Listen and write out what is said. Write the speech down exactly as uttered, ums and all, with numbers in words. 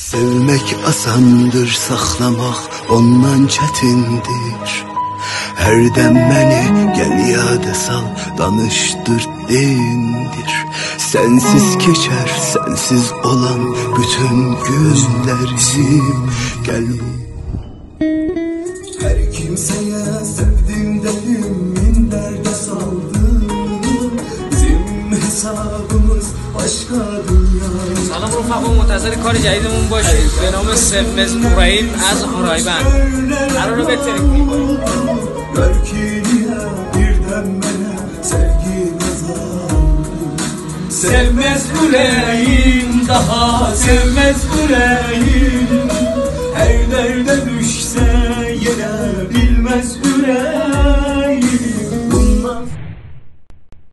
Sevmek asandır, saxlamaq ondan çətindir. Hər dem məni gəl yada sal, danışdır dindir. Sensiz keçər, sensiz olan bütün günlərim. Gəl her kimseye sevdim dedim, min derde saldım. Bizim hesabımız başka dünya. سلام رفقا، منتظر کار جدیدمون باشید به نام سمز اورایل از اورایبند. قراره بهترین کنیم. Gör ki niye birden bana sevgi nazardı. Sevmez yüreğim, daha sevmez yüreğim. Her derde düşse yine bilmez yüreğim.